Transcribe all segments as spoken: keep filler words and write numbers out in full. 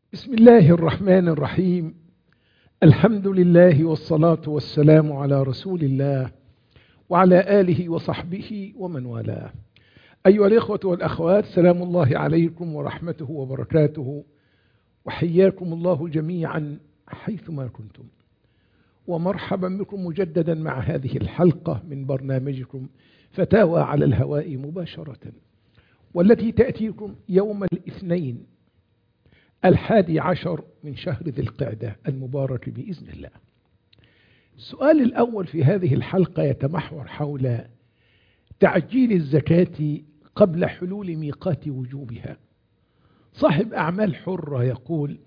بسم الله الرحمن الرحيم. الحمد لله والصلاة والسلام على رسول الله وعلى آله وصحبه ومن والاه. أيها الإخوة والأخوات، سلام الله عليكم ورحمته وبركاته، وحياكم الله جميعا حيثما كنتم، ومرحبا بكم مجددا مع هذه الحلقة من برنامجكم فتاوى على الهواء مباشرة، والتي تأتيكم يوم الاثنين الحادي عشر من شهر ذي القعدة المبارك بإذن الله. السؤال الأول في هذه الحلقة يتمحور حول تعجيل الزكاة قبل حلول ميقات وجوبها. صاحب أعمال حرة يقول: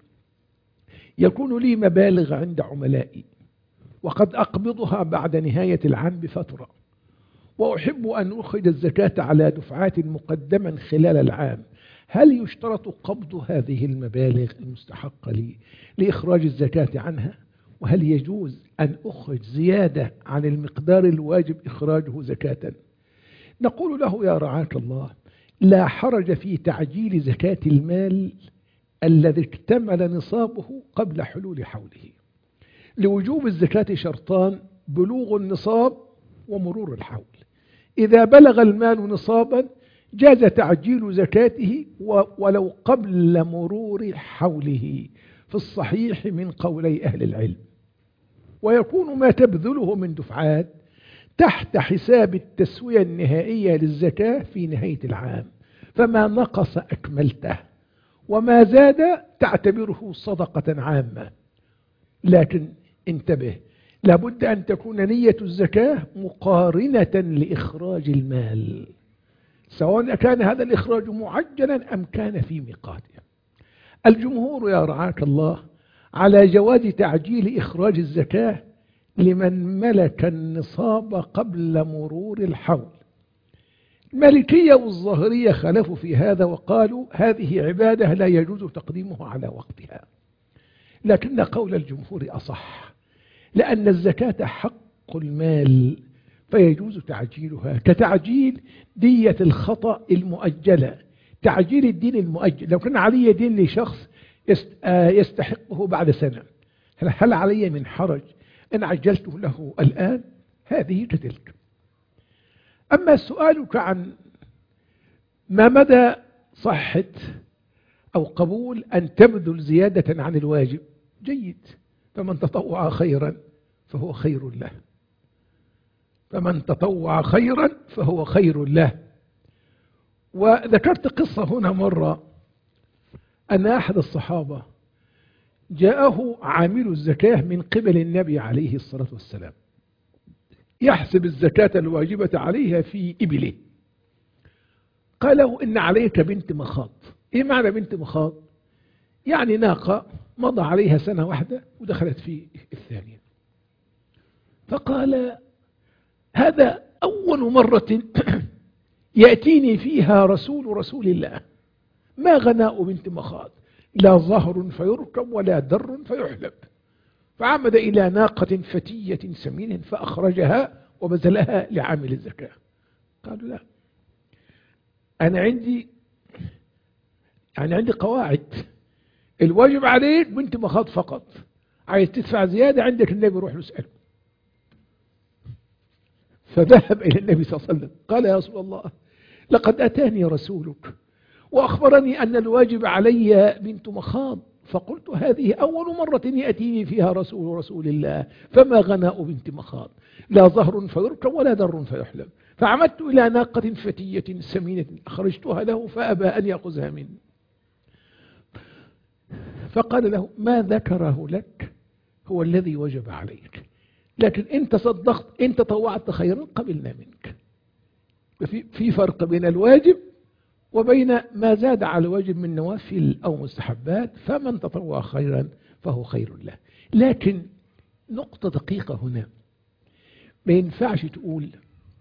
يكون لي مبالغ عند عملائي وقد أقبضها بعد نهاية العام بفترة، وأحب أن أخرج الزكاة على دفعات مقدما خلال العام. هل يشترط قبض هذه المبالغ المستحقة لي لإخراج الزكاة عنها؟ وهل يجوز أن أخرج زيادة عن المقدار الواجب إخراجه زكاة؟ نقول له: يا رعاك الله، لا حرج في تعجيل زكاة المال الذي اكتمل نصابه قبل حلول حوله. لوجوب الزكاة شرطان: بلوغ النصاب ومرور الحول. إذا بلغ المال نصابا جاز تعجيل زكاته ولو قبل مرور حوله في الصحيح من قولي أهل العلم، ويكون ما تبذله من دفعات تحت حساب التسوية النهائية للزكاة في نهاية العام، فما نقص أكملته، وما زاد تعتبره صدقة عامة. لكن انتبه، لابد أن تكون نية الزكاة مقارنة لإخراج المال، سواء كان هذا الإخراج معجلا أم كان في ميقاته. الجمهور يا رعاك الله على جواز تعجيل إخراج الزكاة لمن ملك النصاب قبل مرور الحول. المالكية والظاهرية خالفوا في هذا وقالوا هذه عبادة لا يجوز تقديمها على وقتها، لكن قول الجمهور أصح، لأن الزكاة حق المال فيجوز تعجيلها، كتعجيل دية الخطأ المؤجلة، تعجيل الدين المؤجل. لو كان علي دين لشخص يستحقه بعد سنة، هل علي من حرج إن عجلته له الآن؟ هذه كتلك. أما سؤالك عن ما مدى صحة أو قبول أن تبذل زيادة عن الواجب، جيد، فمن تطوع خيرا فهو خير له، فمن تطوع خيرا فهو خير له. وذكرت قصة هنا مرة، أن أحد الصحابة جاءه عامل الزكاة من قبل النبي عليه الصلاة والسلام يحسب الزكاة الواجبة عليها في إبله. قال له: إن عليك بنت مخاض. إيه معنى بنت مخاض؟ يعني ناقة مضى عليها سنة واحدة ودخلت في الثانية. فقال: هذا أول مرة يأتيني فيها رسول رسول الله، ما غناء بنت مخاض، لا ظهر فيركب ولا در فيحلب. فعمد إلى ناقة فتية سمين فأخرجها وبذلها لعامل الزكاة. قالوا: لا، أنا عندي يعني عندي قواعد، الواجب عليك بنت مخاض فقط، عايز تدفع زيادة عندك النبي روح له اسأله. فذهب إلى النبي صلى الله عليه وسلم قال: يا رسول الله، لقد أتاني رسولك وأخبرني أن الواجب علي بنت مخاض، فقلت هذه أول مرة يأتيني فيها رسول رسول الله، فما غناء بنت مخاض، لا ظهر فيركب ولا در فيحلب. فعمدت إلى ناقة فتية سمينة أخرجتها له فأبى أن يأخذها مني. فقال له: ما ذكره لك هو الذي وجب عليك، لكن إن تصدقت إن تطوعت خيرا قبلنا منك. في فرق بين الواجب وبين ما زاد على الواجب من نوافل أو مستحبات، فمن تطوع خيرا فهو خير له. لكن نقطة دقيقة هنا، ما ينفعش تقول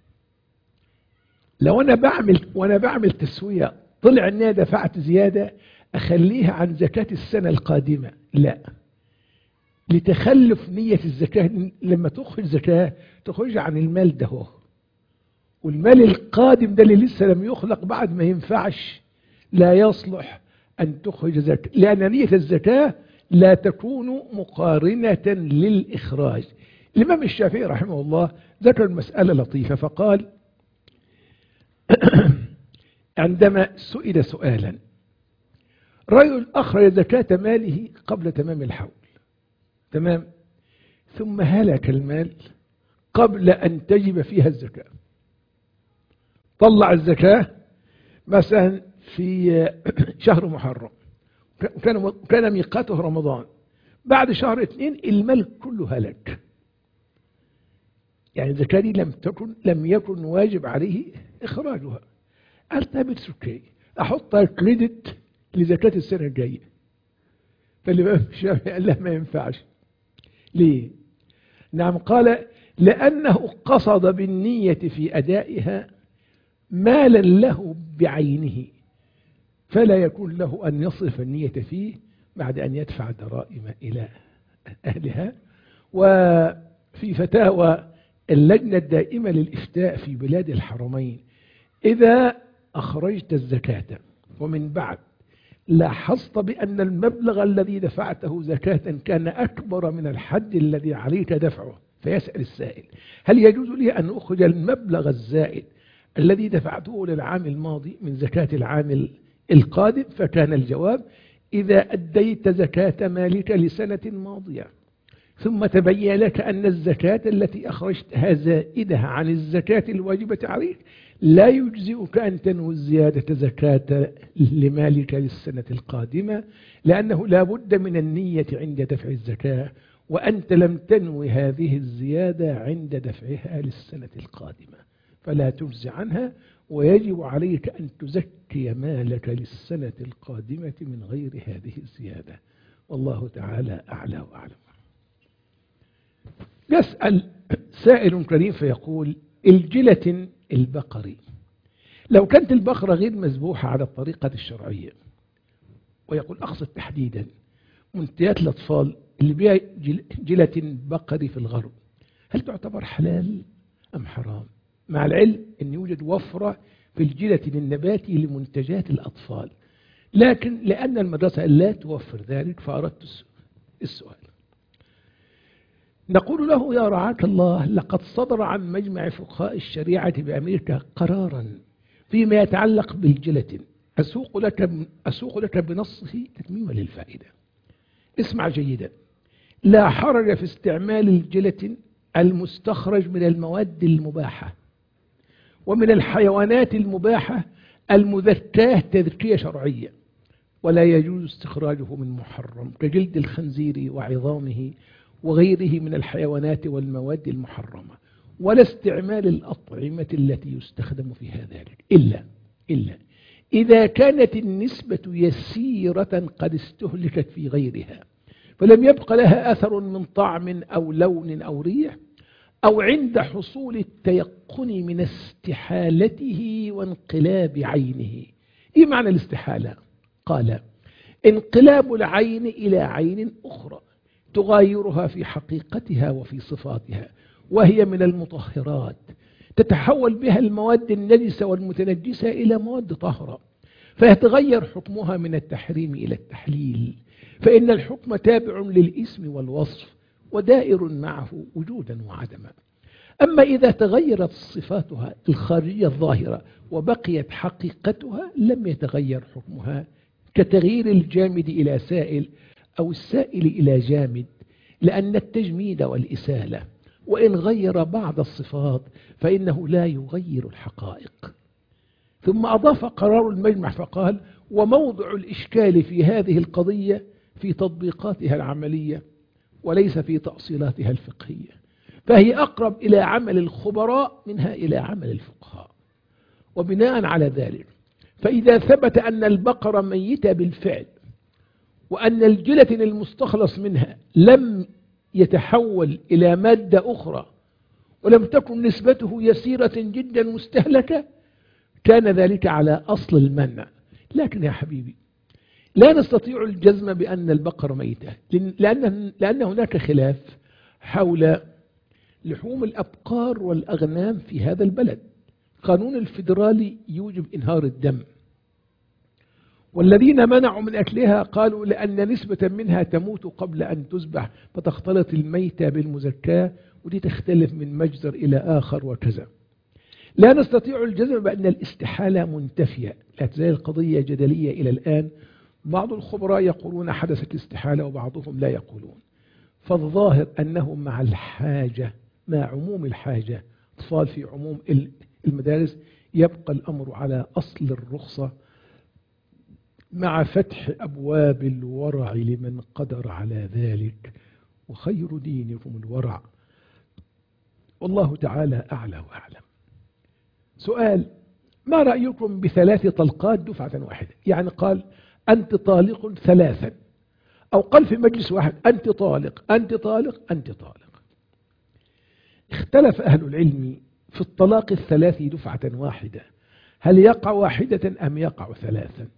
لو أنا بعمل وأنا بعمل تسوية طلع إني دفعت زيادة أخليها عن زكاة السنة القادمة. لا، لتخلف نية الزكاة. لما تخرج زكاة تخرج عن المال ده هو، والمال القادم ده اللي لسه لم يخلق بعد ما ينفعش، لا يصلح أن تخرج زكاة، لأن نية الزكاة لا تكون مقارنة للإخراج. الإمام الشافعي رحمه الله ذكر مسألة لطيفة فقال عندما سئل سؤالا: رجل أخرج زكاة ماله قبل تمام الحول، تمام، ثم هلك المال قبل أن تجب فيها الزكاة. طلع الزكاة مثلا في شهر محرم، كان كان ميقاته رمضان، بعد شهر اثنين المال كله هلك، يعني الزكاة دي لم تكن لم يكن واجب عليه إخراجها. قال طيب اوكي، أحطها كريدت لزكاة السنة الجاية. فالإمام الشافعي قال له ما ينفعش. ليه؟ نعم، قال لأنه قصد بالنية في أدائها مالا له بعينه، فلا يكون له أن يصرف النية فيه بعد أن يدفع الدرائم إلى أهلها. وفي فتاوى اللجنة الدائمة للإفتاء في بلاد الحرمين: إذا أخرجت الزكاة ومن بعد لاحظت بأن المبلغ الذي دفعته زكاة كان أكبر من الحد الذي عليك دفعه، فيسأل السائل: هل يجوز لي أن أخرج المبلغ الزائد الذي دفعته للعام الماضي من زكاة العام القادم؟ فكان الجواب: إذا أديت زكاة مالك لسنة ماضية ثم تبين لك أن الزكاة التي أخرجتها زائدة عن الزكاة الواجبة عليك، لا يجزئك أن تنوي الزيادة زكاة لمالك للسنة القادمة، لأنه لا بد من النية عند دفع الزكاة، وأنت لم تنوي هذه الزيادة عند دفعها للسنة القادمة، فلا تجزي عنها، ويجب عليك أن تزكي مالك للسنة القادمة من غير هذه الزيادة. والله تعالى أعلى وأعلم. يسأل سائل كريم فيقول: الجلة البقري لو كانت البقرة غير مذبوحة على الطريقة الشرعية، ويقول أقصد تحديدا منتجات الأطفال اللي بيها جلة بقري في الغرب، هل تعتبر حلال أم حرام؟ مع العلم أن يوجد وفرة في الجلة النباتي لمنتجات الأطفال، لكن لأن المدرسة لا توفر ذلك فأردت السؤال. نقول له: يا رعاك الله، لقد صدر عن مجمع فقهاء الشريعة بأمريكا قرارا فيما يتعلق بالجلة، أسوق لك أسوق لك بنصه تتميما للفائدة. اسمع جيدا: لا حرج في استعمال الجلة المستخرج من المواد المباحة ومن الحيوانات المباحة المذكاة تذكية شرعية، ولا يجوز استخراجه من محرم كجلد الخنزير وعظامه وغيره من الحيوانات والمواد المحرمة، ولا استعمال الأطعمة التي يستخدم فيها ذلك، إلا إلا إذا كانت النسبة يسيرة قد استهلكت في غيرها فلم يبق لها أثر من طعم أو لون أو ريح، أو عند حصول التيقن من استحالته وانقلاب عينه. إيه معنى الاستحالة؟ قال: انقلاب العين إلى عين أخرى تغايرها في حقيقتها وفي صفاتها، وهي من المطهرات، تتحول بها المواد النجسة والمتنجسة إلى مواد طاهرة، فيتغير حكمها من التحريم إلى التحليل، فإن الحكم تابع للاسم والوصف ودائر معه وجودا وعدما. أما إذا تغيرت صفاتها الخارجية الظاهرة وبقيت حقيقتها لم يتغير حكمها، كتغيير الجامد إلى سائل أو السائل إلى جامد، لأن التجميد والإسالة وإن غير بعض الصفات فإنه لا يغير الحقائق. ثم أضاف قرار المجمع فقال: وموضع الإشكال في هذه القضية في تطبيقاتها العملية وليس في تأصيلاتها الفقهية، فهي أقرب إلى عمل الخبراء منها إلى عمل الفقهاء. وبناء على ذلك فإذا ثبت أن البقرة ميتة بالفعل، وأن الجلة المستخلص منها لم يتحول إلى مادة أخرى، ولم تكن نسبته يسيرة جدا مستهلكة، كان ذلك على أصل المنع. لكن يا حبيبي لا نستطيع الجزم بأن البقرة ميتة، لأن, لأن هناك خلاف حول لحوم الأبقار والأغنام في هذا البلد. قانون الفيدرالي يوجب إنهار الدم، والذين منعوا من أكلها قالوا لأن نسبة منها تموت قبل أن تذبح فتختلط الميتة بالمزكاة، ودي تختلف من مجزر إلى آخر وكذا. لا نستطيع الجزم بأن الاستحالة منتفية، لا تزال القضية جدلية إلى الآن. بعض الخبراء يقولون حدثت الاستحالة وبعضهم لا يقولون. فالظاهر أنه مع الحاجة، مع عموم الحاجة، أطفال في عموم المدارس، يبقى الأمر على أصل الرخصة مع فتح أبواب الورع لمن قدر على ذلك، وخير دينكم الورع، والله تعالى أعلى وأعلم. سؤال: ما رأيكم بثلاث طلقات دفعة واحدة؟ يعني قال أنت طالق ثلاثا، أو قال في مجلس واحد أنت طالق أنت طالق أنت طالق. اختلف أهل العلم في الطلاق الثلاث دفعة واحدة، هل يقع واحدة أم يقع ثلاثا؟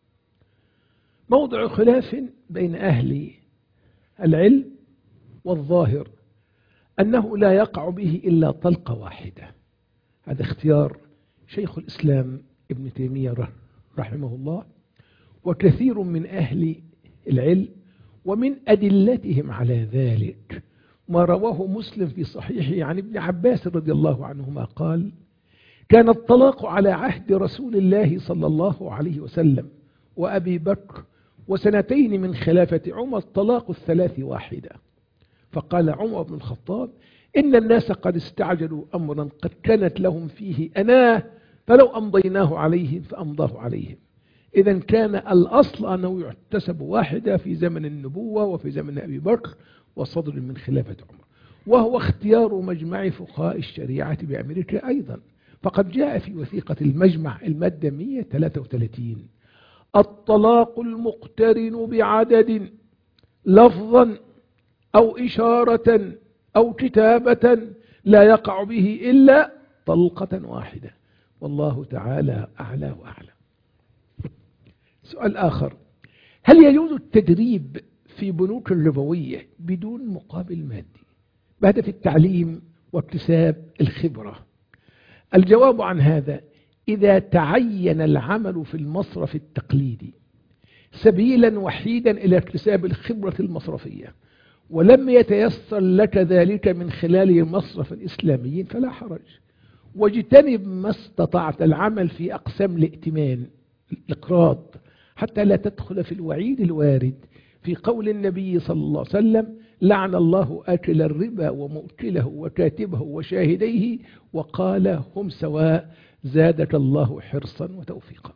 موضع خلاف بين أهل العلم، والظاهر أنه لا يقع به إلا طلقة واحدة. هذا اختيار شيخ الإسلام ابن تيمية رحمه الله وكثير من أهل العلم، ومن أدلتهم على ذلك ما رواه مسلم في صحيحه عن ابن عباس رضي الله عنهما قال: كان الطلاق على عهد رسول الله صلى الله عليه وسلم وأبي بكر وسنتين من خلافة عمر طلاق الثلاث واحدة. فقال عمر بن الخطاب: إن الناس قد استعجلوا أمرا قد كانت لهم فيه أناه، فلو أمضيناه عليهم فأمضاه عليهم. إذا كان الأصل أنه يحتسب واحدة في زمن النبوة وفي زمن أبي بكر وصدر من خلافة عمر، وهو اختيار مجمع فقهاء الشريعة بأمريكا أيضا. فقد جاء في وثيقة المجمع المادة مئة وثلاثة وثلاثين: الطلاق المقترن بعدد لفظا أو إشارة أو كتابة لا يقع به إلا طلقة واحدة، والله تعالى أعلى وأعلم. سؤال آخر: هل يجوز التدريب في بنوك الربوية بدون مقابل مادي بهدف التعليم واكتساب الخبرة؟ الجواب عن هذا: إذا تعين العمل في المصرف التقليدي سبيلا وحيدا إلى اكتساب الخبرة المصرفية، ولم يتيسر لك ذلك من خلال مصرف إسلامي، فلا حرج، واجتنب ما استطعت العمل في أقسام الائتمان الإقراض، حتى لا تدخل في الوعيد الوارد في قول النبي صلى الله عليه وسلم: لعن الله آكل الربا ومؤكله وكاتبه وشاهديه، وقال: هم سواء، زادك الله حرصا وتوفيقا.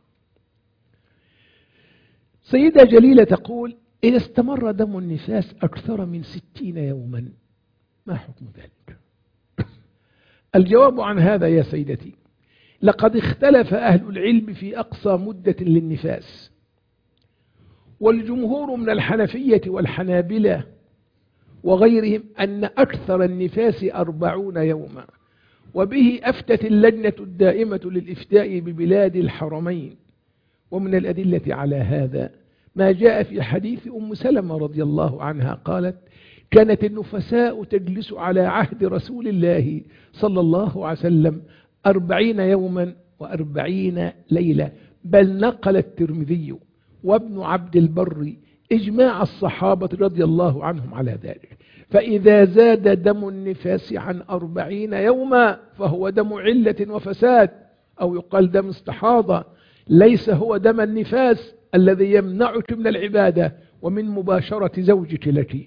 سيدة جليلة تقول: إذا استمر دم النفاس أكثر من ستين يوما ما حكم ذلك؟ الجواب عن هذا يا سيدتي: لقد اختلف أهل العلم في أقصى مدة للنفاس، والجمهور من الحنفية والحنابلة وغيرهم أن أكثر النفاس أربعون يوما، وبه أفتت اللجنة الدائمة للإفتاء ببلاد الحرمين. ومن الأدلة على هذا ما جاء في حديث أم سلمة رضي الله عنها قالت: كانت النفساء تجلس على عهد رسول الله صلى الله عليه وسلم أربعين يوما وأربعين ليلة، بل نقل الترمذي وابن عبد البر إجماع الصحابة رضي الله عنهم على ذلك. فإذا زاد دم النفاس عن أربعين يوما فهو دم علة وفساد، أو يقال دم استحاضة، ليس هو دم النفاس الذي يمنعك من العبادة ومن مباشرة زوجك لك.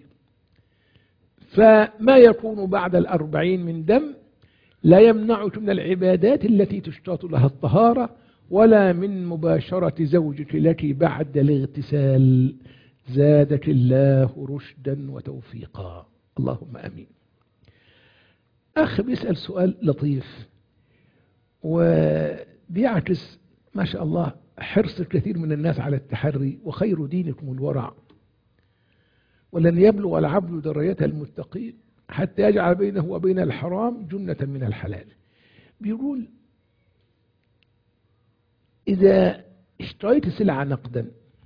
فما يكون بعد الأربعين من دم لا يمنعك من العبادات التي تشترط لها الطهارة، ولا من مباشرة زوجك لك بعد الاغتسال. زادك الله رشدا وتوفيقا، اللهم أمين. أخ بيسأل سؤال لطيف وبيعكس ما شاء الله حرص الكثير من الناس على التحري: وخير دينكم الورع، ولن يبلغ العبد درجة المتقين حتى يجعل بينه وبين الحرام جنة من الحلال. بيقول: إذا اشتريت سلعة نقدا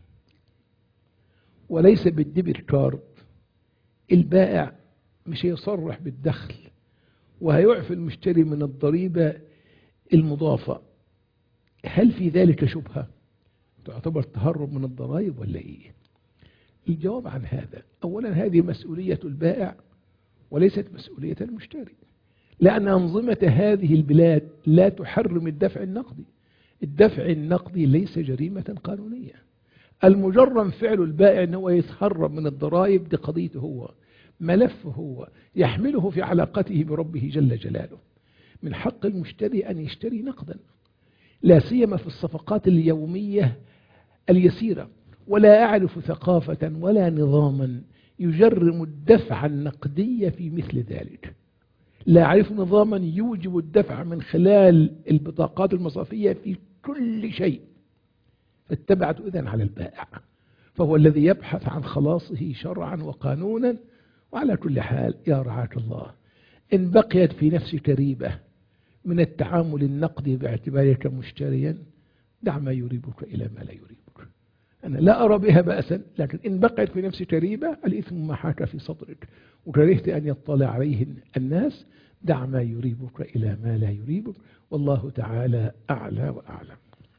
وليس بالديبت كارد، البائع مش هيصرح بالدخل وهيعفي المشتري من الضريبة المضافة، هل في ذلك شبهة؟ تعتبر تهرب من الضرائب ولا إيه؟ الجواب عن هذا: أولا هذه مسؤولية البائع وليست مسؤولية المشتري، لأن أنظمة هذه البلاد لا تحرم الدفع النقدي. الدفع النقدي ليس جريمة قانونية. المجرم فعل البائع أنه يتهرب من الضرائب، دي قضيته هو، ملفه هو، يحمله في علاقته بربه جل جلاله. من حق المشتري أن يشتري نقدا، لا سيما في الصفقات اليومية اليسيرة. ولا أعرف ثقافة ولا نظاما يجرم الدفع النقدي في مثل ذلك. لا أعرف نظاما يوجب الدفع من خلال البطاقات المصرفية في كل شيء. فاتبعت إذن على البائع، فهو الذي يبحث عن خلاصه شرعا وقانونا. وعلى كل حال يا رعاك الله، إن بقيت في نفسك ريبة من التعامل النقدي باعتبارك مشتريا، دع ما يريبك إلى ما لا يريبك. أنا لا أرى بها بأسا، لكن إن بقيت في نفسك ريبة، الإثم ما حاك في صدرك وكرهت أن يطلع عليه الناس، دع ما يريبك إلى ما لا يريبك، والله تعالى أعلى وأعلم.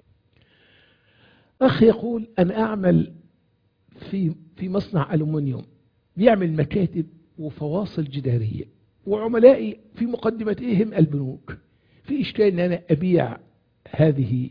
أخ يقول: أنا أعمل في في مصنع ألومنيوم بيعمل مكاتب وفواصل جدارية، وعملائي في مقدمتهم البنوك. في إشكال أن أنا أبيع هذه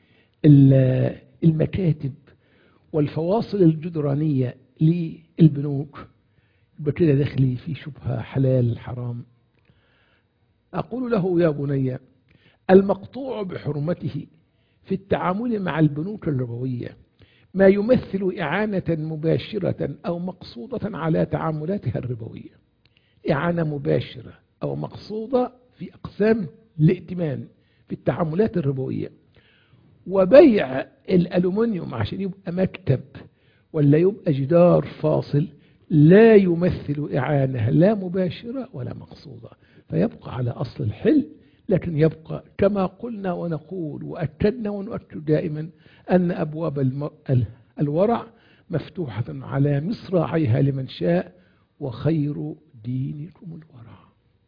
المكاتب والفواصل الجدرانية للبنوك، بكده دخلي في شبهة حلال حرام. أقول له: يا بني، المقطوع بحرمته في التعامل مع البنوك الربوية ما يمثل إعانة مباشرة أو مقصودة على تعاملاتها الربوية. إعانة مباشرة أو مقصودة في أقسام الائتمان في التعاملات الربوية. وبيع الألومنيوم عشان يبقى مكتب ولا يبقى جدار فاصل لا يمثل إعانة لا مباشرة ولا مقصودة، فيبقى على أصل الحل. لكن يبقى كما قلنا ونقول وأكدنا ونؤكد دائما أن أبواب الم... الورع مفتوحة على مصراعيها لمن شاء، وخير دينكم الورع.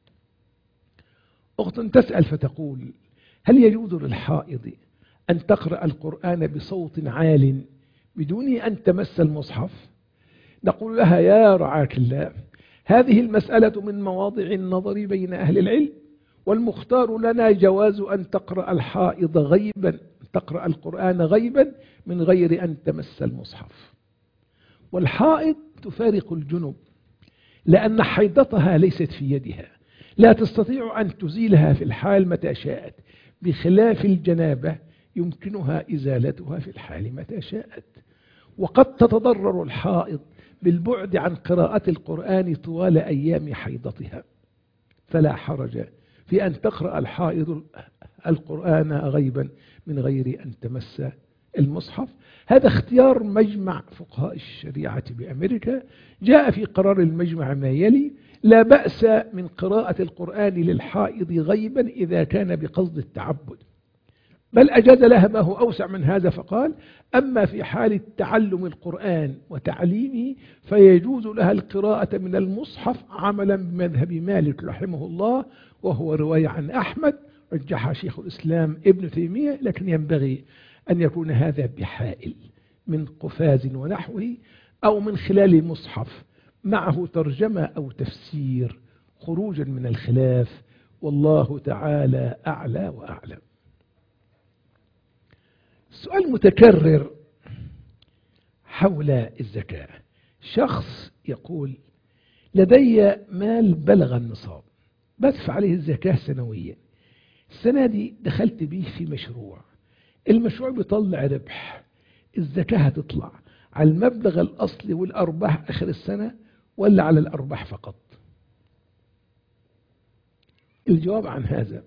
أخت تسأل فتقول: هل يجوز للحائض أن تقرأ القرآن بصوت عال بدون أن تمس المصحف؟ نقول لها: يا رعاك الله، هذه المسألة من مواضع النظر بين أهل العلم، والمختار لنا جواز أن تقرأ الحائض غيبا، تقرأ القرآن غيبا من غير أن تمس المصحف. والحائض تفارق الجنب، لأن حيضتها ليست في يدها، لا تستطيع أن تزيلها في الحال متى شاءت، بخلاف الجنابة يمكنها إزالتها في الحال متى شاءت. وقد تتضرر الحائض بالبعد عن قراءة القرآن طوال أيام حيضتها، فلا حرج في أن تقرأ الحائض القرآن غيبا من غير أن تمس المصحف. هذا اختيار مجمع فقهاء الشريعة بأمريكا. جاء في قرار المجمع ما يلي: لا بأس من قراءة القرآن للحائض غيبا إذا كان بقصد التعبد، بل أجاز لها ما هو أوسع من هذا، فقال: أما في حال تعلم القرآن وتعليمه فيجوز لها القراءة من المصحف، عملا بمذهب مالك رحمه الله، وهو رواية عن أحمد رجحها شيخ الإسلام ابن تيمية. لكن ينبغي أن يكون هذا بحائل من قفاز ونحوه، أو من خلال المصحف معه ترجمة أو تفسير، خروجا من الخلاف، والله تعالى أعلى وأعلم. سؤال متكرر حول الزكاة. شخص يقول: لدي مال بلغ النصاب، بدفع عليه الزكاة سنويا. السنة دي دخلت به في مشروع، المشروع بيطلع ربح، الزكاة هتطلع على المبلغ الأصلي والأرباح آخر السنة ولا على الأرباح فقط؟ الجواب عن هذا: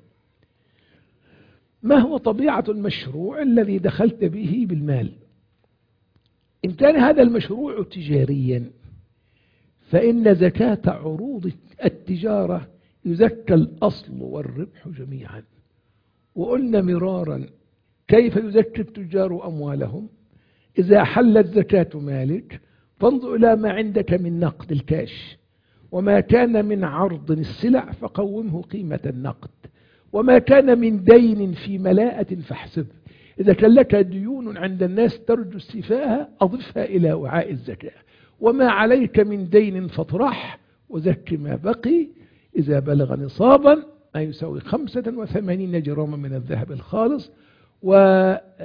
ما هو طبيعة المشروع الذي دخلت به بالمال؟ إن كان هذا المشروع تجاريا فإن زكاة عروض التجارة يزكى الأصل والربح جميعا. وقلنا مرارا: كيف يزكي التجار أموالهم؟ إذا حلت زكاة مالك فانظر إلى ما عندك من نقد الكاش، وما كان من عرض السلع فقومه قيمة النقد، وما كان من دين في ملاءة فاحسب. إذا كان لك ديون عند الناس ترجو استيفاءها أضفها إلى وعاء الزكاة. وما عليك من دين فاطرح وزك ما بقي إذا بلغ نصابا ما يساوي خمسة وثمانين جراما من الذهب الخالص، ومقدار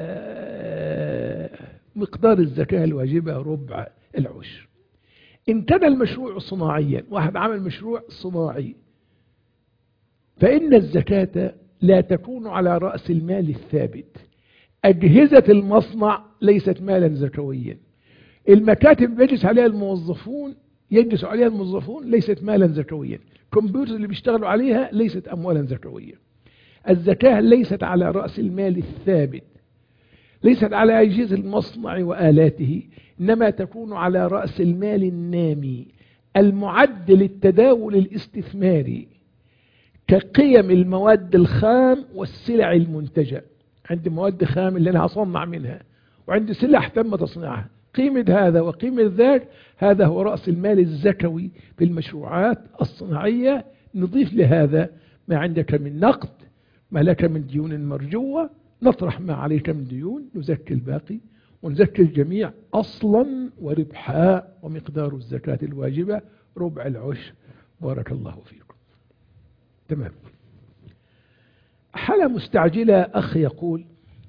الزكاة الواجبة ربع العشر. إن كان المشروع صناعيا، واحد عمل مشروع صناعي، فإن الزكاة لا تكون على رأس المال الثابت. أجهزة المصنع ليست مالا زكويا. المكاتب يجلس عليها الموظفون يجلس عليها الموظفون ليست مالا زكويا. الكمبيوتر اللي بيشتغلوا عليها ليست أموالا زكوية. الزكاة ليست على رأس المال الثابت، ليست على أجهزة المصنع وآلاته، إنما تكون على رأس المال النامي المعد للتداول الاستثماري، كقيم المواد الخام والسلع المنتجة. عندي مواد خام اللي أنا هصنع منها، وعندي سلع تم تصنيعها، قيمة هذا وقيمة ذاك، هذا هو رأس المال الزكوي في المشروعات الصناعية. نضيف لهذا ما عندك من نقد، ما لك من ديون مرجوة، نطرح ما عليك من ديون، نزكي الباقي ونزكي الجميع أصلا وربحا، ومقدار الزكاة الواجبة ربع العشر. بارك الله فيكم. تمام. حالة مستعجلة، أخ يقول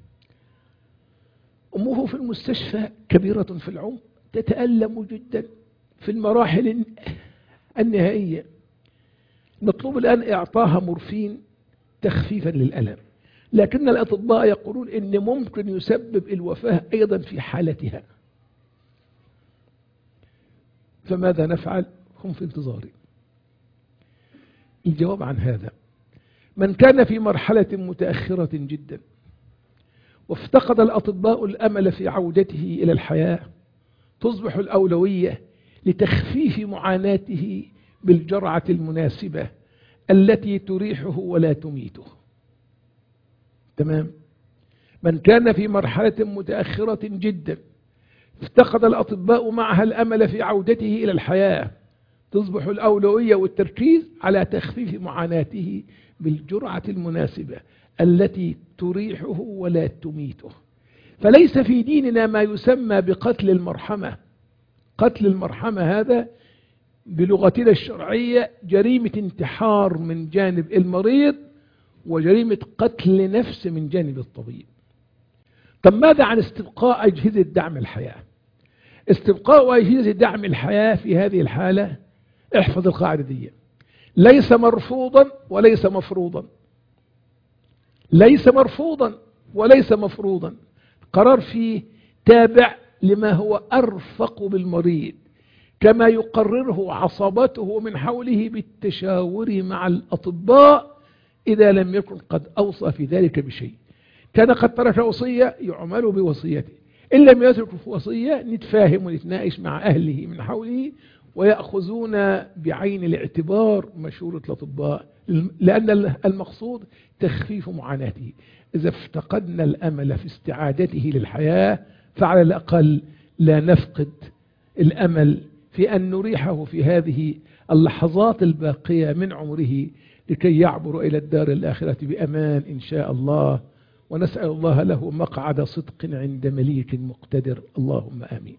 أمه في المستشفى كبيرة في العمر، تتألم جدا في المراحل النهائية، مطلوب الآن إعطاها مورفين تخفيفا للألم، لكن الأطباء يقولون إن ممكن يسبب الوفاة أيضا في حالتها، فماذا نفعل؟ هم في انتظاري. الجواب عن هذا: من كان في مرحلة متأخرة جدا وافتقد الأطباء الأمل في عودته إلى الحياة، تصبح الأولوية لتخفيف معاناته بالجرعة المناسبة التي تريحه ولا تميته. تمام. من كان في مرحلة متأخرة جدا افتقد الأطباء معها الأمل في عودته إلى الحياة، تصبح الأولوية والتركيز على تخفيف معاناته بالجرعة المناسبة التي تريحه ولا تميته. فليس في ديننا ما يسمى بقتل المرحمة. قتل المرحمة هذا بلغتنا الشرعية جريمة انتحار من جانب المريض، وجريمة قتل نفس من جانب الطبيب. طب ماذا عن استبقاء أجهزة دعم الحياة؟ استبقاء أجهزة دعم الحياة في هذه الحالة، احفظ القاعدة دي: ليس مرفوضا وليس مفروضا. ليس مرفوضا وليس مفروضا. قرار فيه تابع لما هو أرفق بالمريض، كما يقرره عصبته من حوله بالتشاور مع الأطباء إذا لم يكن قد أوصى في ذلك بشيء. كان قد ترك وصية، يعمل بوصيته. إن لم يترك وصية، نتفاهم ونتناقش مع أهله من حوله، ويأخذون بعين الاعتبار مشورة الأطباء، لأن المقصود تخفيف معاناته. إذا افتقدنا الأمل في استعادته للحياة، فعلى الأقل لا نفقد الأمل في أن نريحه في هذه اللحظات الباقية من عمره، لكي يعبر إلى الدار الآخرة بأمان إن شاء الله. ونسأل الله له مقعد صدق عند مليك مقتدر، اللهم آمين.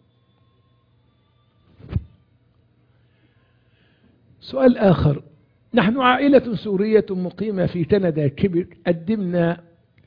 سؤال آخر: نحن عائلة سورية مقيمة في كندا كيبك، قدمنا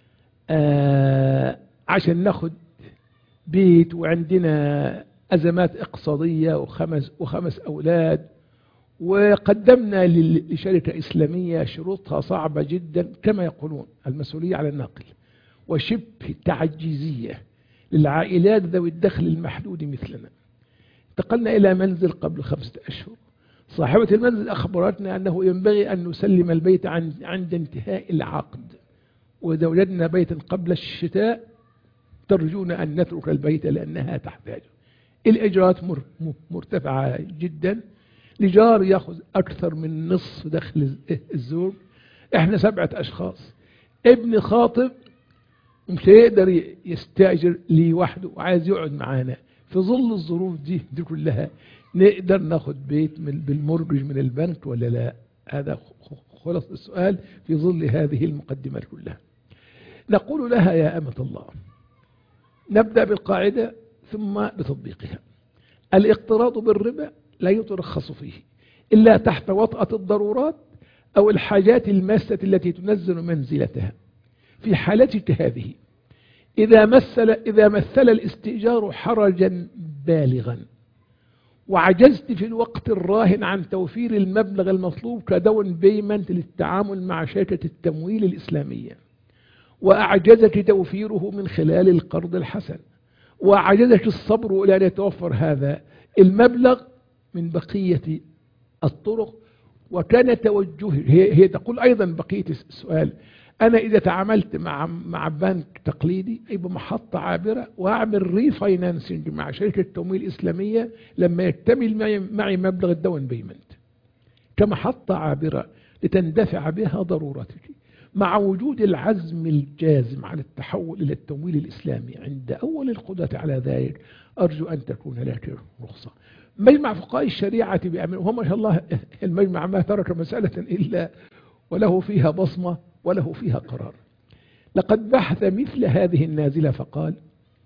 آه عشان ناخد بيت، وعندنا أزمات اقتصادية وخمس, وخمس أولاد، وقدمنا لشركة إسلامية شروطها صعبة جدا، كما يقولون المسؤولية على الناقل، وشبه تعجيزية للعائلات ذوي الدخل المحدود مثلنا. انتقلنا إلى منزل قبل خمسة أشهر. صاحبة المنزل أخبرتنا أنه ينبغي أن نسلم البيت عند انتهاء العقد، وإذا وجدنا بيتا قبل الشتاء ترجون أن نترك البيت لأنها تحتاج. الإجراءات مرتفعة جدا، الإيجار يأخذ أكثر من نصف دخل الزوج. إحنا سبعة أشخاص، ابن خاطب مش هيقدر يستأجر لي وحده وعايز يقعد معانا. في ظل الظروف دي دي كلها نقدر ناخد بيت من بالمورجج من البنك ولا لا؟ هذا خلاص السؤال في ظل هذه المقدمات كلها. نقول لها يا أمة الله، نبدأ بالقاعدة ثم بتطبيقها. الاقتراض بالربا لا يترخص فيه إلا تحت وطأة الضرورات أو الحاجات الماسة التي تنزل منزلتها. في حالتك هذه إذا مثل, إذا مثل الاستئجار حرجا بالغا وعجزت في الوقت الراهن عن توفير المبلغ المطلوب كدون بيمنت للتعامل مع شركة التمويل الإسلامية، وأعجزك توفيره من خلال القرض الحسن، وأعجزك الصبر إلى أن يتوفر هذا المبلغ من بقية الطرق. وكان توجهي هي, هي تقول أيضا بقية السؤال، أنا إذا تعاملت مع مع بنك تقليدي يبقى محطة عابرة وأعمل ريفاينانسنج مع شركة تمويل إسلامية لما يكتمل معي, معي مبلغ الدون بيمنت كمحطة عابرة لتندفع بها ضرورتك، مع وجود العزم الجازم على التحول إلى التمويل الإسلامي عند أول القدرة على ذلك، أرجو أن تكون لك رخصة. مجمع فقهاء الشريعة بأمر، وهم ما شاء الله المجمع ما ترك مسألة إلا وله فيها بصمة وله فيها قرار. لقد بحث مثل هذه النازلة فقال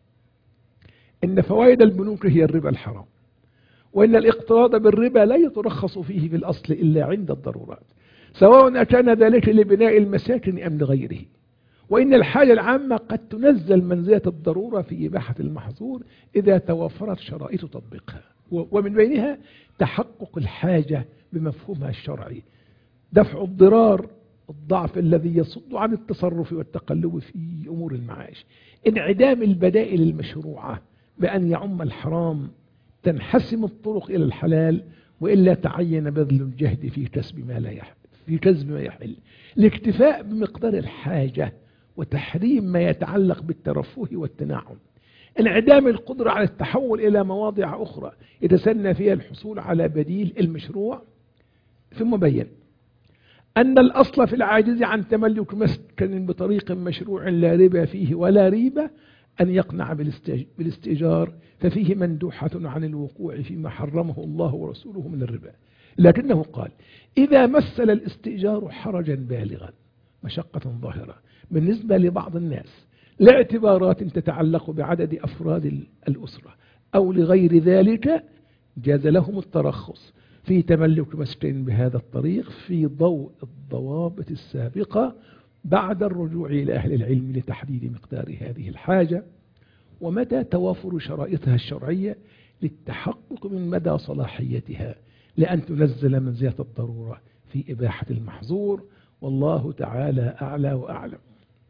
إن فوائد البنوك هي الربا الحرام، وإن الاقتراض بالربا لا يترخص فيه في الأصل إلا عند الضرورات، سواء كان ذلك لبناء المساكن أم لغيره، وإن الحاجة العامة قد تنزل منزلة الضرورة في إباحة المحظور إذا توفرت شرائط تطبيقها، ومن بينها تحقق الحاجة بمفهومها الشرعي، دفع الضرار الضعف الذي يصد عن التصرف والتقلب في أمور المعاش، انعدام البدائل المشروعة بأن يعم الحرام، تنحسم الطرق إلى الحلال، وإلا تعين بذل الجهد في كسب ما لا يحل في كسب ما يحل، الاكتفاء بمقدار الحاجة وتحريم ما يتعلق بالترفه والتنعم، انعدام القدرة على التحول إلى مواضع أخرى يتسنى فيها الحصول على بديل المشروع. ثم بين أن الأصل في العاجز عن تملك مسكن بطريق مشروع لا ربا فيه ولا ريبة أن يقنع بالاستئجار، ففيه مندوحة عن الوقوع فيما حرمه الله ورسوله من الربا. لكنه قال إذا مثل الاستئجار حرجا بالغا مشقة ظاهرة بالنسبة لبعض الناس لاعتبارات تتعلق بعدد أفراد الأسرة أو لغير ذلك، جاز لهم الترخص في تملك مسكن بهذا الطريق في ضوء الضوابط السابقة بعد الرجوع إلى أهل العلم لتحديد مقدار هذه الحاجة ومتى توافر شرائطها الشرعية للتحقق من مدى صلاحيتها لأن تنزل منزلة الضرورة في إباحة المحظور. والله تعالى أعلى وأعلم.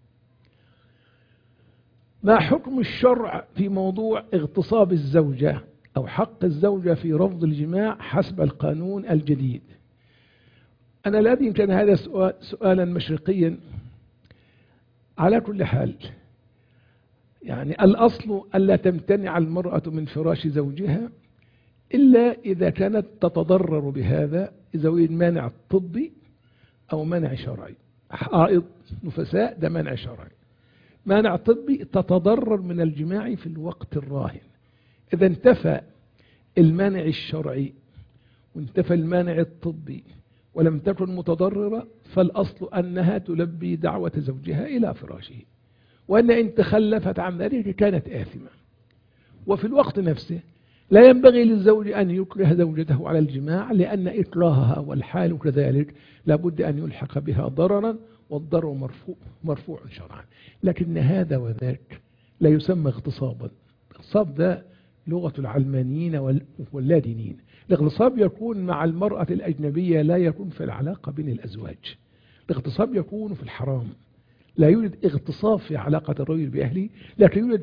ما حكم الشرع في موضوع اغتصاب الزوجة أو حق الزوجة في رفض الجماع حسب القانون الجديد؟ أنا لا أدري إن كان هذا سؤال سؤالا مشرقيا. على كل حال يعني الأصل ألا تمتنع المرأة من فراش زوجها إلا إذا كانت تتضرر بهذا، إذا وجد مانع طبي أو مانع شرعي. حائض نفساء ده مانع شرعي، مانع طبي تتضرر من الجماع في الوقت الراهن. إذا انتفى المانع الشرعي وانتفى المانع الطبي ولم تكن متضررة، فالأصل أنها تلبي دعوة زوجها إلى فراشه، وأن إن تخلفت عن ذلك كانت آثمة. وفي الوقت نفسه لا ينبغي للزوج أن يكره زوجته على الجماع، لأن إكراهها والحال كذلك لابد أن يلحق بها ضررا، والضرر مرفوع, مرفوع شرعا. لكن هذا وذاك لا يسمى اغتصابا. الاغتصاب ده لغة العلمانيين واللادينيين. الاغتصاب يكون مع المرأة الأجنبية، لا يكون في العلاقة بين الأزواج. الاغتصاب يكون في الحرام. لا يوجد اغتصاب في علاقة الرجل بأهله، لكن يوجد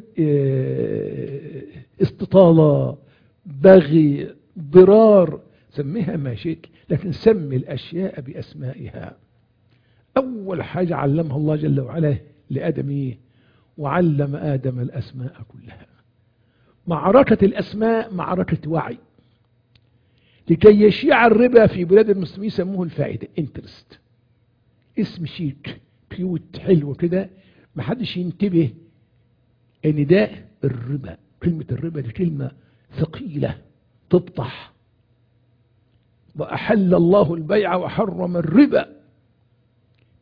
استطالة، بغي، ضرار، سميها ما شئت، لكن سمي الأشياء بأسمائها. أول حاجة علمها الله جل وعلا لآدم، وعلم آدم الأسماء كلها. معركة الأسماء معركة وعي. لكي يشيع الربا في بلاد المسلمين سموه الفائدة، انترست، اسم شيك كيوت حلو كده، ما حدش ينتبه ان ده الربا. كلمة الربا دي كلمة ثقيلة تبطح. وأحل الله البيع وحرم الربا.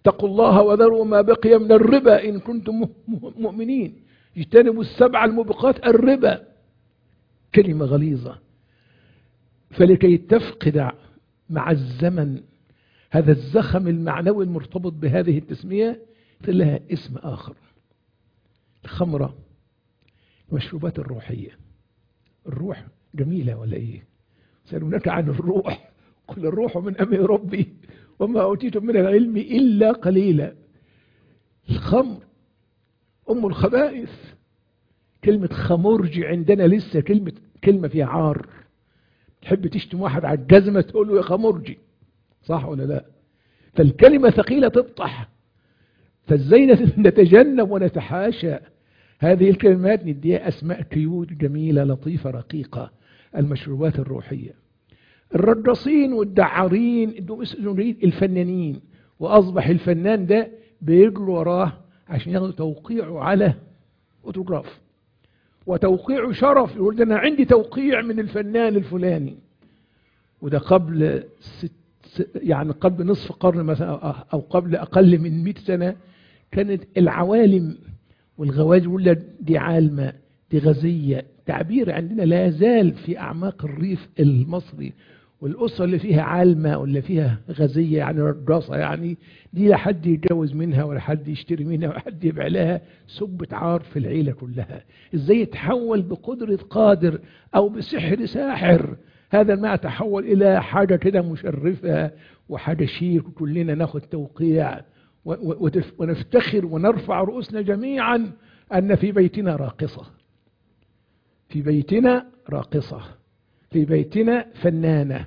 اتقوا الله وذروا ما بقي من الربا إن كنتم مؤمنين، اجتنبوا السبع الموبقات الربا. كلمة غليظة. فلكي تفقد مع الزمن هذا الزخم المعنوي المرتبط بهذه التسمية لها اسم آخر. الخمرة، المشروبات الروحية. الروح جميلة ولا إيه؟ سألونك عن الروح، قل الروح من أمر ربي وما أوتيتم من العلم إلا قليلا. الخمر أم الخبائث. كلمة خمرجي عندنا لسه كلمة كلمة فيها عار. تحب تشتم واحد على الجزمة تقول له يا خمرجي، صح ولا لا؟ فالكلمة ثقيلة تبطح. فازاي نتجنب ونتحاشى هذه الكلمات؟ نديها أسماء كيوت جميلة لطيفة رقيقة. المشروبات الروحية. الرقاصين والدعارين نريد الفنانين، وأصبح الفنان ده بيجروا وراه عشان ياخدوا توقيعه على أوتوغراف، وتوقيعه شرف. يقول ده أنا عندي توقيع من الفنان الفلاني. وده قبل ست يعني قبل نصف قرن مثلا، أو قبل أقل من مئة سنة، كانت العوالم والغواج يقول دي عالمة، دي غزية. تعبير عندنا لا يزال في أعماق الريف المصري، والأسرة اللي فيها عالمة ولا فيها غزية يعني رقاصة، يعني دي لا حد يتجوز منها ولا حد يشتري منها ولا حد يبيع لها، سبة عار في العيلة كلها. ازاي يتحول بقدرة قادر أو بسحر ساحر هذا الماء تحول إلى حاجة كده مشرفة وحاجة شيك، وكلنا ناخد توقيع ونفتخر ونرفع رؤوسنا جميعا أن في بيتنا راقصة، في بيتنا راقصة، في بيتنا فنانة.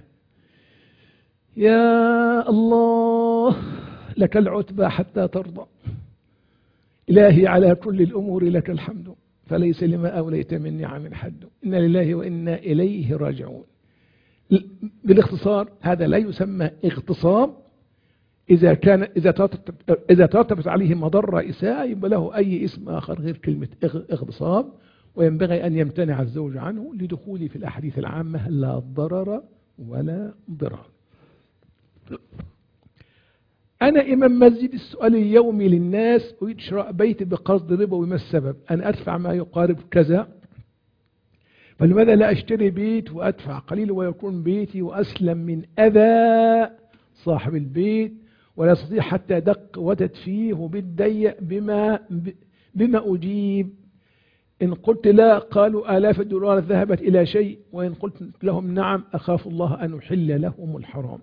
يا الله لك العتبى حتى ترضى. إلهي على كل الأمور لك الحمد، فليس لما أوليت من نعم حد. إنا لله وإنا إليه راجعون. بالاختصار هذا لا يسمى اغتصاب. إذا كان إذا ترتبت إذا ترتبت عليه مضرة إساءة يبقى له أي اسم آخر غير كلمة اغتصاب، وينبغي أن يمتنع الزوج عنه لدخوله في الأحاديث العامة لا ضرر ولا ضرار. أنا إمام مسجد، السؤال اليومي للناس: أريد شراء بيت بقرض ربوي، ما السبب؟ أنا أدفع ما يقارب كذا، فلماذا لا أشتري بيت وأدفع قليل ويكون بيتي وأسلم من أذى صاحب البيت، ولا أستطيع حتى دق وتد فيه وبالضيق بما بما أجيب؟ إن قلت لا قالوا آلاف الدولار ذهبت إلى شيء، وإن قلت لهم نعم أخاف الله أن أحل لهم الحرام.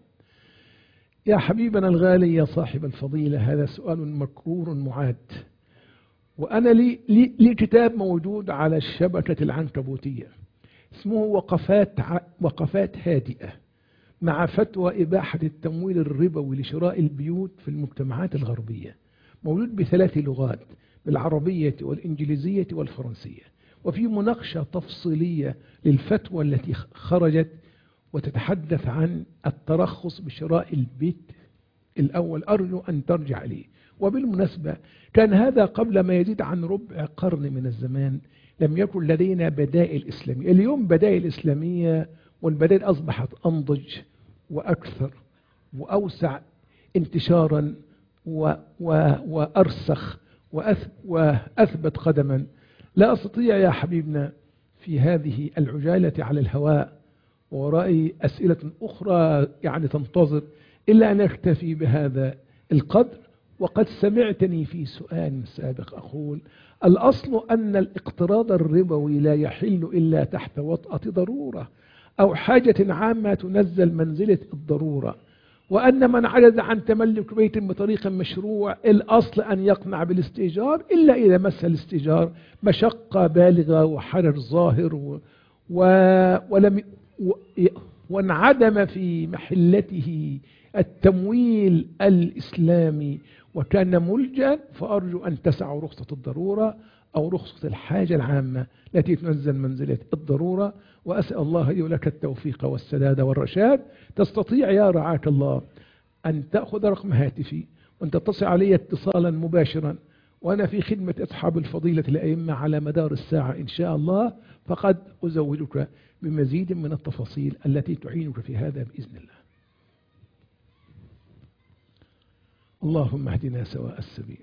يا حبيبنا الغالي يا صاحب الفضيلة، هذا سؤال مكرور معاد. وأنا لي, لي, لي كتاب موجود على الشبكة العنكبوتية اسمه وقفات, وقفات هادئة مع فتوى إباحة التمويل الربوي لشراء البيوت في المجتمعات الغربية، موجود بثلاث لغات: بالعربية والإنجليزية والفرنسية، وفي مناقشة تفصيلية للفتوى التي خرجت وتتحدث عن الترخص بشراء البيت الأول. أرجو أن ترجع لي. وبالمناسبة كان هذا قبل ما يزيد عن ربع قرن من الزمان، لم يكن لدينا بدائل إسلامية. اليوم بدائل إسلامية، والبدائل أصبحت أنضج وأكثر وأوسع انتشارا و و وأرسخ وأث وأثبت قدما. لا أستطيع يا حبيبنا في هذه العجالة على الهواء ورأي أسئلة أخرى يعني تنتظر إلا أن أكتفي بهذا القدر. وقد سمعتني في سؤال سابق أقول: الأصل أن الاقتراض الربوي لا يحل إلا تحت وطأة ضرورة أو حاجة عامة تنزل منزلة الضرورة، وأن من عجز عن تملك بيت بطريق مشروع الأصل أن يقنع بالاستئجار، إلا إذا مس الاستئجار مشقة بالغة وحرج ظاهر و... و... ولم و... وانعدم في محلته التمويل الإسلامي وكان ملجأ، فأرجو أن تسع رخصة الضرورة أو رخصة الحاجة العامة التي تنزل منزلة الضرورة. وأسأل الله لي ولك التوفيق والسداد والرشاد. تستطيع يا رعاك الله أن تأخذ رقم هاتفي وأن تتصل علي اتصالا مباشرا، وأنا في خدمة أصحاب الفضيلة الأئمة على مدار الساعة إن شاء الله، فقد أزودك بمزيد من التفاصيل التي تعينك في هذا بإذن الله. اللهم اهدنا سواء السبيل.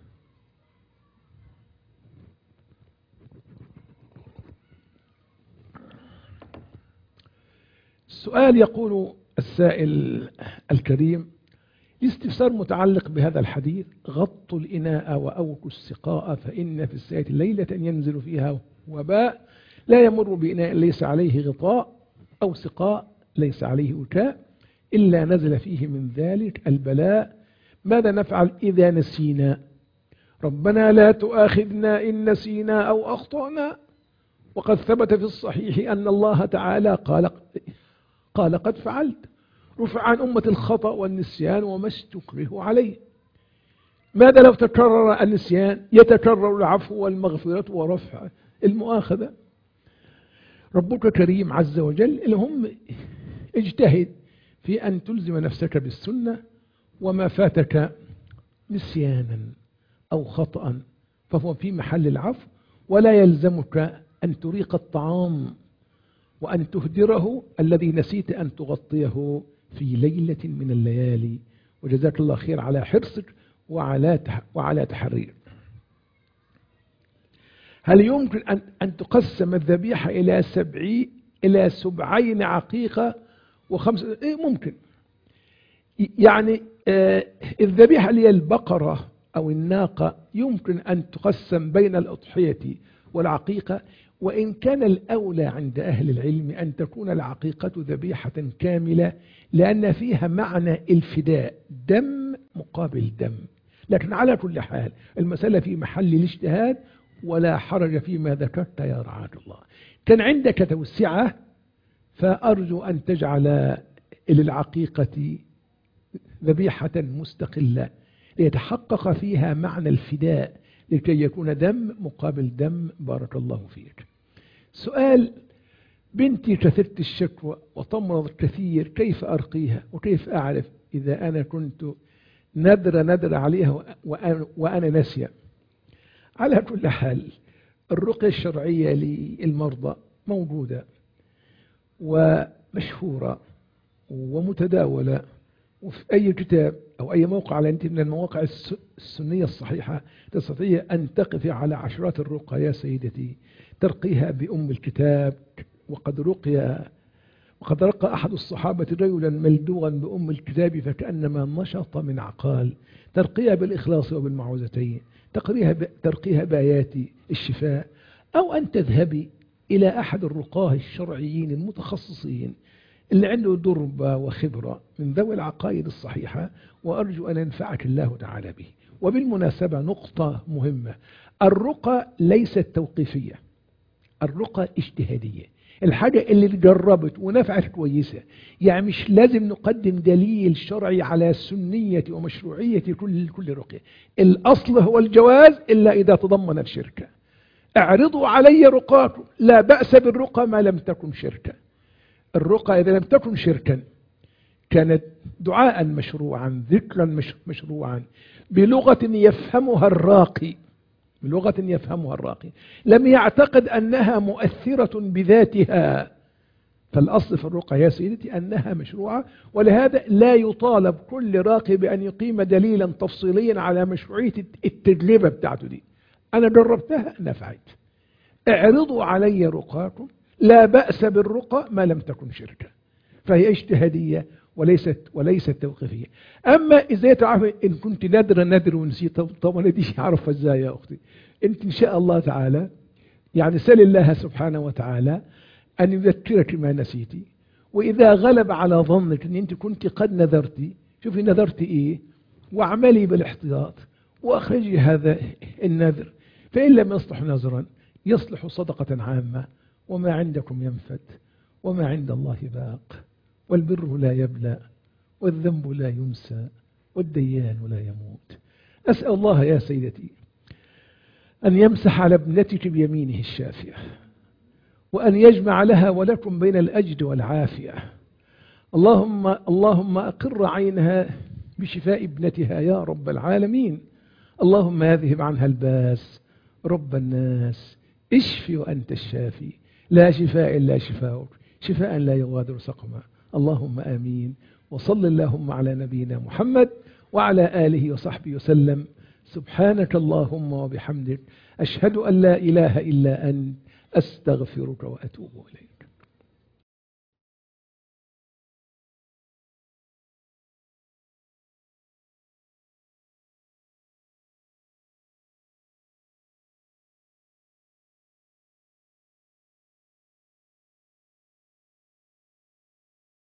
السؤال يقول السائل الكريم: الاستفسار متعلق بهذا الحديث: غطوا الإناء وأوكوا السقاء فإن في الساعة ليلة ينزل فيها وباء لا يمر بإناء ليس عليه غطاء أو سقاء ليس عليه وكاء إلا نزل فيه من ذلك البلاء، ماذا نفعل إذا نسينا؟ ربنا لا تؤاخذنا إن نسينا أو أخطأنا. وقد ثبت في الصحيح أن الله تعالى قال قال قد فعلت، رفع عن أمة الخطأ والنسيان وما استكرهوا عليه. ماذا لو تكرر النسيان؟ يتكرر العفو والمغفرة ورفع المؤاخذة. ربك كريم عز وجل، الهم اجتهد في أن تلزم نفسك بالسنة، وما فاتك نسيانا أو خطأ فهو في محل العفو، ولا يلزمك أن تريق الطعام وأن تهدره الذي نسيت أن تغطيه في ليلة من الليالي. وجزاك الله خير على حرصك وعلى وعلى تحرير. هل يمكن أن أن تقسم الذبيحة إلى سبعي إلى سبعين عقيقة وخمسة؟ إيه ممكن. يعني آه الذبيحة اللي هي البقرة أو الناقة يمكن أن تقسم بين الأضحية والعقيقة، وإن كان الأولى عند أهل العلم أن تكون العقيقة ذبيحة كاملة، لأن فيها معنى الفداء، دم مقابل دم. لكن على كل حال المسألة في محل الاجتهاد ولا حرج فيما ذكرت يا رعاك الله. كان عندك توسعة فأرجو أن تجعل للعقيقة ذبيحة مستقلة ليتحقق فيها معنى الفداء، لكي يكون دم مقابل دم. بارك الله فيك. سؤال: بنتي كثرت الشكوى وتمرض كثير، كيف أرقيها؟ وكيف أعرف إذا أنا كنت ندر ندر عليها وأنا, وأنا ناسية؟ على كل حال الرقية الشرعية للمرضى موجودة ومشهورة ومتداولة، وفي أي كتاب أو أي موقع على أنت من المواقع السنية الصحيحة تستطيع أن تقف على عشرات الرقى يا سيدتي، ترقيها بأم الكتاب. وقد رقي وقد رقى أحد الصحابة رجلا ملدوغا بأم الكتاب فكأنما نشط من عقال، ترقيها بالإخلاص وبالمعوذتين، تقريها ترقيها بآيات الشفاء، أو أن تذهبي إلى أحد الرقاه الشرعيين المتخصصين اللي عنده دربة وخبرة من ذوي العقائد الصحيحة، وأرجو أن ينفعك الله تعالى به. وبالمناسبة نقطة مهمة: الرقى ليست توقيفية، الرقى اجتهادية. الحاجة اللي جربت ونفعت كويسة، يعني مش لازم نقدم دليل شرعي على سنية ومشروعية كل كل رقية. الأصل هو الجواز إلا إذا تضمنت شركة. اعرضوا علي رقاكم، لا بأس بالرقى ما لم تكن شركة. الرقى إذا لم تكن شركا كانت دعاء مشروعا، ذكرا مشروعا، بلغة يفهمها الراقي، بلغة يفهمها الراقي، لم يعتقد أنها مؤثرة بذاتها. فالأصل في الرقى يا سيدتي أنها مشروعة، ولهذا لا يطالب كل راقي بأن يقيم دليلا تفصيليا على مشروعية التجربة بتاعته دي. أنا جربتها نفعت. اعرضوا علي رقاكم، لا بأس بالرقى ما لم تكن شركة، فهي اجتهادية وليست وليست توقيفية. أما إذا تعرف إن كنت نادر نادر ونسيت، طبعا دي عارفة إزاي يا أختي؟ أنت إن شاء الله تعالى يعني سل الله سبحانه وتعالى أن يذكرك ما نسيتي، وإذا غلب على ظنك أن أنت كنت قد نذرتي، شوفي نذرتي إيه واعملي بالاحتياط وأخرجي هذا النذر، فإن لم يصلح نذرا يصلح صدقة عامة، وما عندكم ينفد وما عند الله باق، والبر لا يبلى والذنب لا ينسى والديان لا يموت. أسأل الله يا سيدتي أن يمسح على ابنتك بيمينه الشافية، وأن يجمع لها ولكم بين الأجر والعافية. اللهم اللهم أقر عينها بشفاء ابنتها يا رب العالمين. اللهم اذهب عنها الباس رب الناس، اشفي وأنت الشافي، لا شفاء إلا شفاؤك، شفاء لا يغادر سقما. اللهم آمين. وصل اللهم على نبينا محمد وعلى آله وصحبه وسلم. سبحانك اللهم وبحمدك، أشهد أن لا إله إلا أنت، أستغفرك وأتوب إليك.